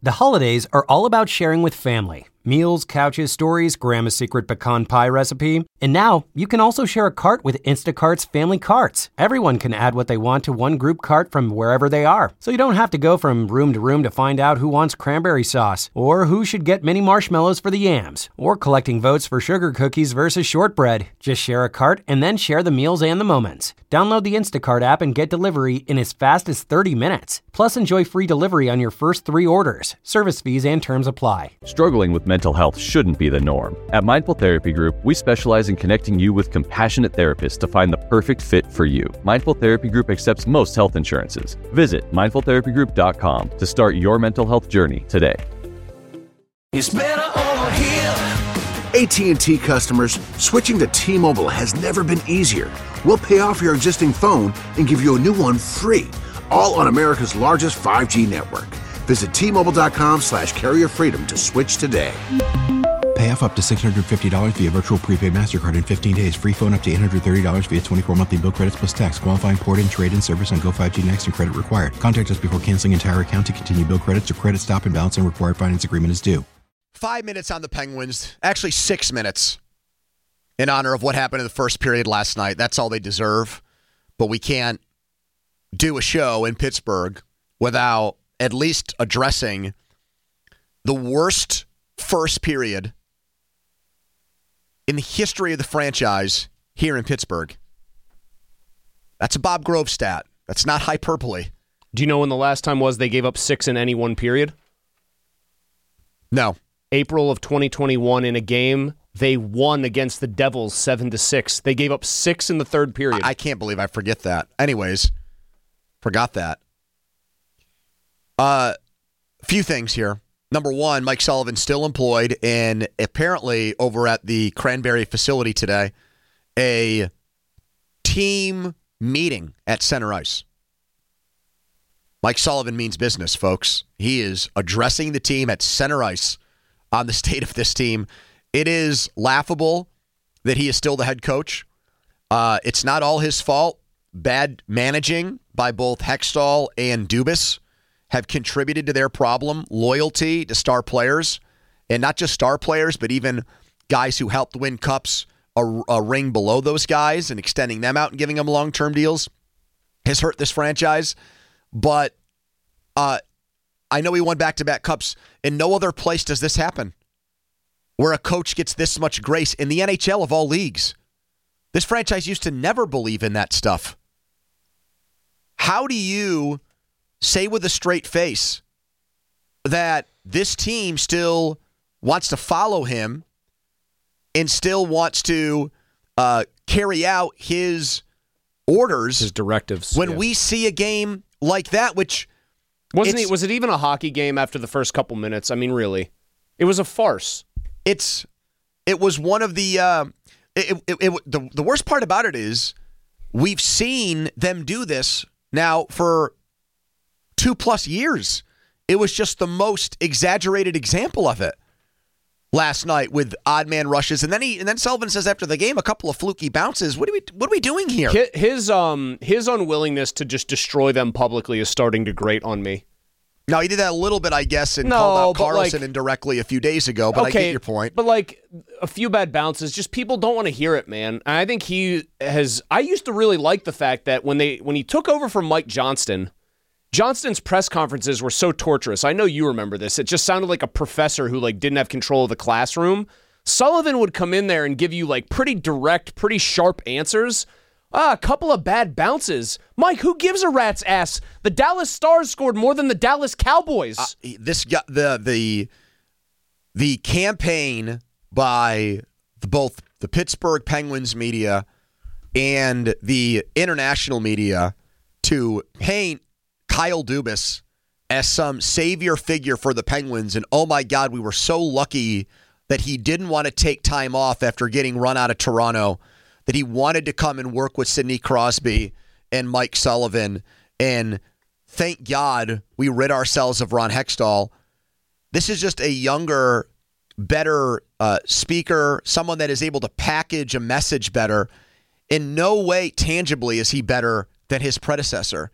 The holidays are all about sharing with family. Meals, couches, stories, Grandma's secret pecan pie recipe. And now, you can also share a cart with Instacart's Family Carts. Everyone can add what they want to one group cart from wherever they are. So you don't have to go from room to find out who wants cranberry sauce, or who should get mini marshmallows for the yams, or collecting votes for sugar cookies versus shortbread. Just share a cart and then share the meals and the moments. Download the Instacart app and get delivery in as fast as 30 minutes. Plus, enjoy free delivery on your first 3 orders. Service fees and terms apply. Struggling with mental health shouldn't be the norm. At Mindful Therapy Group, we specialize in connecting you with compassionate therapists to find the perfect fit for you. Mindful Therapy Group accepts most health insurances. Visit mindfultherapygroup.com to start your mental health journey today. It's better over here. AT&T customers, switching to T-Mobile has never been easier. We'll pay off your existing phone and give you a new one free, all on America's largest 5G network. Visit T-Mobile.com/carrier freedom to switch today. Pay off up to $650 via virtual prepaid MasterCard in 15 days. Free phone up to $830 via 24 monthly bill credits plus tax. Qualifying port-in, trade-in service on Go 5G Next and credit required. Contact us before canceling entire account to continue bill credits or credit stop and balance and required finance agreement is due. 5 minutes on the Penguins. Actually, 6 minutes in honor of what happened in the first period last night. That's all they deserve. But we can't do a show in Pittsburgh without at least addressing the worst first period in the history of the franchise here in Pittsburgh. That's a Bob Grove stat. That's not hyperbole. Do you know when the last time was they gave up 6 in any one period? No. April of 2021 in a game they won against the Devils 7-6. They gave up 6 in the third period. I can't believe I forget that. Anyways, forgot that. Few things here. Number one, Mike Sullivan still employed, and apparently over at the Cranberry facility today, a team meeting at center ice. Mike Sullivan means business, folks. He is addressing the team at center ice on the state of this team. It is laughable that he is still the head coach. It's not all his fault. Bad managing by both Hextall and Dubas have contributed to their problem. Loyalty to star players, and not just star players, but even guys who helped win cups a ring below those guys and extending them out and giving them long-term deals has hurt this franchise. But I know he won back-to-back cups. In no other place does this happen, where a coach gets this much grace in the NHL of all leagues. This franchise used to never believe in that stuff. How do you say with a straight face that this team still wants to follow him and still wants to carry out his orders, his directives, when we see a game like that, which was it even a hockey game after the first couple minutes? I mean, really, it was a farce. It was one of the the worst part about it is we've seen them do this now for 2+ years. It was just the most exaggerated example of it last night with odd man rushes, and then Sullivan says after the game a couple of fluky bounces. What are we doing here? His unwillingness to just destroy them publicly is starting to grate on me. No, he did that a little bit, I guess, and called out Carlson indirectly a few days ago, but okay, I get your point. But a few bad bounces, just people don't want to hear it, man. And I think I used to really like the fact that when he took over from Mike Johnston's press conferences were so torturous. I know you remember this. It just sounded like a professor who didn't have control of the classroom. Sullivan would come in there and give you pretty direct, pretty sharp answers. A couple of bad bounces. Mike, who gives a rat's ass? The Dallas Stars scored more than the Dallas Cowboys. This got the campaign by both the Pittsburgh Penguins media and the international media to paint Kyle Dubas as some savior figure for the Penguins, and oh my God, we were so lucky that he didn't want to take time off after getting run out of Toronto, that he wanted to come and work with Sidney Crosby and Mike Sullivan, and thank God we rid ourselves of Ron Hextall. This is just a younger, better speaker, someone that is able to package a message better. In no way tangibly is he better than his predecessor.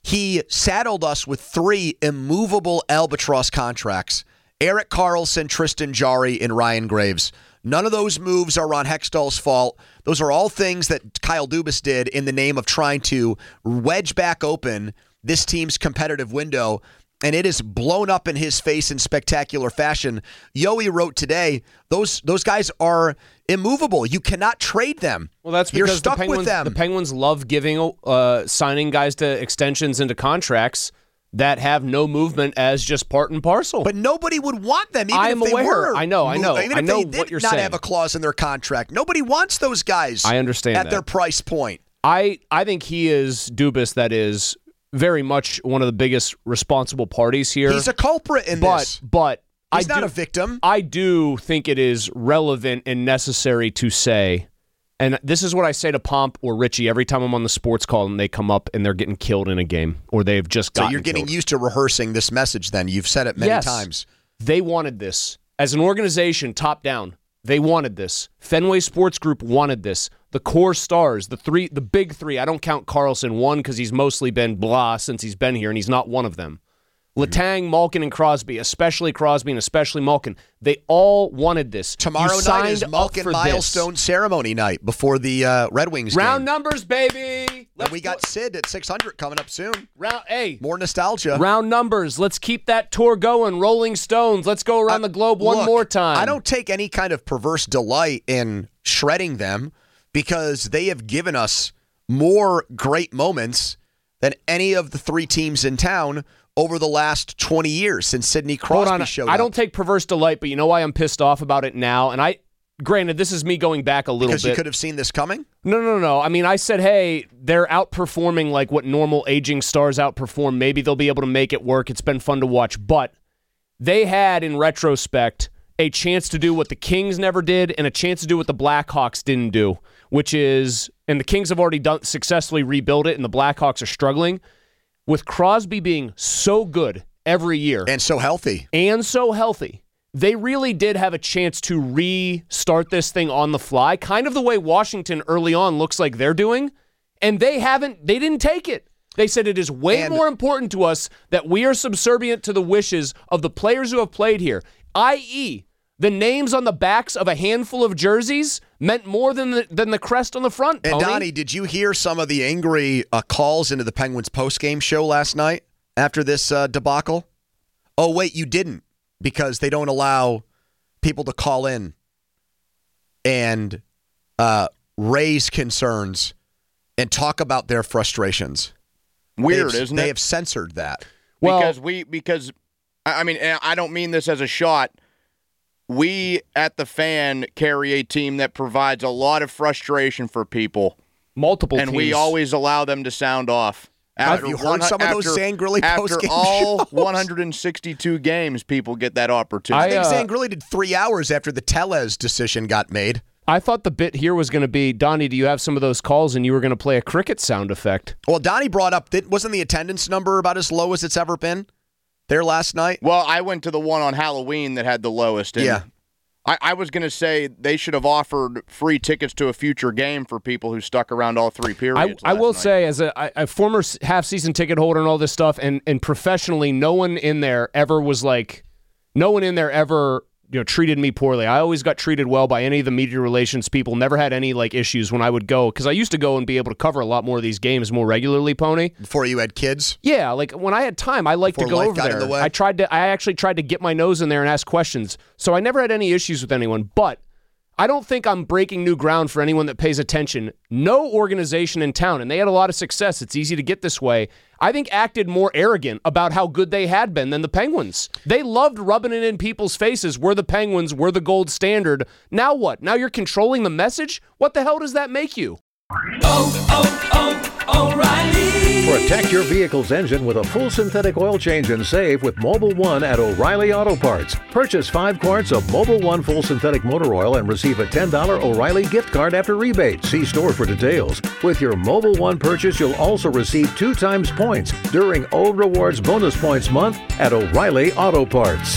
he saddled us with 3 immovable albatross contracts: Erik Karlsson, Tristan Jarry, and Ryan Graves. None of those moves are Ron Hextall's fault. Those are all things that Kyle Dubas did in the name of trying to wedge back open this team's competitive window, and it is blown up in his face in spectacular fashion. Yoey wrote today, those guys are immovable. You cannot trade them. Well, that's You're because stuck with them. The Penguins love giving signing guys to extensions into contracts that have no movement as just part and parcel. But nobody would want them, even I'm if they aware. were. I know. Even if I know they did what you're not saying. have a clause in their contract. Nobody wants those guys. I understand at that. their price point. I think he is Dubas. That is very much one of the biggest responsible parties here. He's a culprit in this. But he's not a victim. I do think it is relevant and necessary to say, and this is what I say to Pomp or Richie every time I'm on the sports call and they come up and they're getting killed in a game or they've just gotten So you're getting killed. used to rehearsing this message then. You've said it many times. They wanted this. As an organization, top down, they wanted this. Fenway Sports Group wanted this. The core stars, the big 3, I don't count Karlsson, 1 because he's mostly been blah since he's been here and he's not one of them. Letang, Malkin, and Crosby, especially Crosby and especially Malkin, they all wanted this. Tomorrow night is Malkin milestone ceremony night before the Red Wings Round game. numbers, baby. And we got Sid at 600 coming up soon. Hey, more nostalgia. Round numbers. Let's keep that tour going. Rolling Stones. Let's go around the globe one more time. I don't take any kind of perverse delight in shredding them because they have given us more great moments than any of the 3 teams in town over the last 20 years since Sidney Crosby showed up. I don't take perverse delight, but you know why I'm pissed off about it now? And granted, this is me going back a little bit. Because you could have seen this coming? No. I mean, I said, hey, they're outperforming like what normal aging stars outperform. Maybe they'll be able to make it work. It's been fun to watch. But they had, in retrospect, a chance to do what the Kings never did and a chance to do what the Blackhawks didn't do, which is, and the Kings have already successfully rebuilt it, and the Blackhawks are struggling. With Crosby being so good every year. And so healthy. They really did have a chance to restart this thing on the fly, kind of the way Washington early on looks like they're doing, and they didn't take it. They said it is way more important to us that we are subservient to the wishes of the players who have played here, i.e., the names on the backs of a handful of jerseys meant more than the crest on the front, Tony. And Donnie, did you hear some of the angry calls into the Penguins postgame show last night after this debacle? Oh, wait, you didn't, because they don't allow people to call in and raise concerns and talk about their frustrations. Weird, isn't it? They have censored that. Because I mean, I don't mean this as a shot. We at the Fan carry a team that provides a lot of frustration for people. Multiple teams. And we always allow them to sound off. Have you heard some of those Zangrilli After post-game all shows? 162 games, people get that opportunity. I think Zangrilli did 3 hours after the Tellez decision got made. I thought the bit here was going to be, Donnie, do you have some of those calls? And you were going to play a cricket sound effect. Well, Donnie brought up, wasn't the attendance number about as low as it's ever been there last night? Well, I went to the one on Halloween that had the lowest. And yeah. I was going to say they should have offered free tickets to a future game for people who stuck around all 3 periods. I will say, as a former half-season ticket holder and all this stuff, and professionally, no one in there ever treated me poorly. I always got treated well by any of the media relations people. Never had any issues when I would go, because I used to go and be able to cover a lot more of these games more regularly, Pony. Before you had kids? Yeah, when I had time, I liked to go over there. I actually tried to get my nose in there and ask questions. So I never had any issues with anyone, but I don't think I'm breaking new ground for anyone that pays attention. No organization in town, and they had a lot of success, it's easy to get this way, I think acted more arrogant about how good they had been than the Penguins. They loved rubbing it in people's faces. We're the Penguins. We're the gold standard. Now what? Now you're controlling the message? What the hell does that make you? O'Reilly. Protect your vehicle's engine with a full synthetic oil change and save with Mobil 1 at O'Reilly Auto Parts. Purchase 5 quarts of Mobil 1 full synthetic motor oil and receive a $10 O'Reilly gift card after rebate. See store for details. With your Mobil 1 purchase, you'll also receive 2 times points during O Rewards Bonus Points Month at O'Reilly Auto Parts.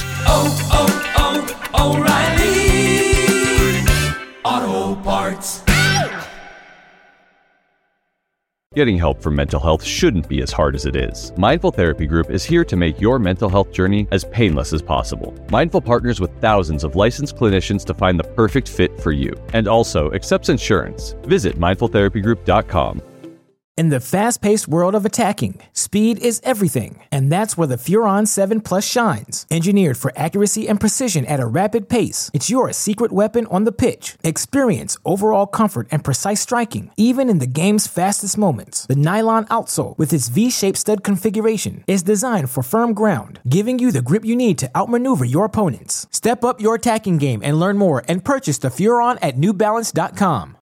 O'Reilly Auto Parts. Getting help for mental health shouldn't be as hard as it is. Mindful Therapy Group is here to make your mental health journey as painless as possible. Mindful partners with thousands of licensed clinicians to find the perfect fit for you, and also accepts insurance. Visit mindfultherapygroup.com. In the fast-paced world of attacking, speed is everything, and that's where the Furon 7 Plus shines. Engineered for accuracy and precision at a rapid pace, it's your secret weapon on the pitch. Experience overall comfort and precise striking, even in the game's fastest moments. The nylon outsole, with its V-shaped stud configuration, is designed for firm ground, giving you the grip you need to outmaneuver your opponents. Step up your attacking game and learn more and purchase the Furon at NewBalance.com.